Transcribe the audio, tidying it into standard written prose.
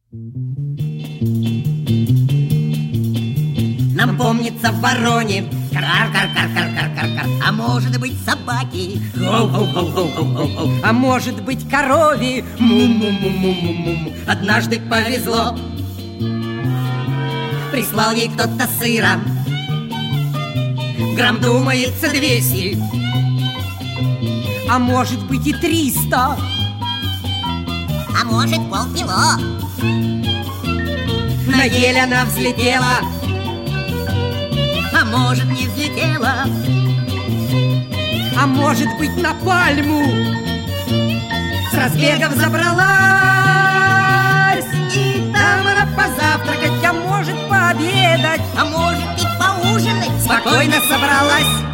Нам помнится в вороне кар-кар-кар-кар-кар-кар-кар, а может быть собаки, гоу-гоу-гоу-гоу-гоу-гоу, а может быть корове, му-му-му-му-му-му. Однажды повезло, прислал ей кто-то сыра, грамм, думается, 200, а может быть и 300, а может полкило. на ель она взлетела, А может не взлетела, а может быть на пальму с разбегов забралась, и там она позавтракать, а может пообедать, а может и поужинать. спокойно собралась.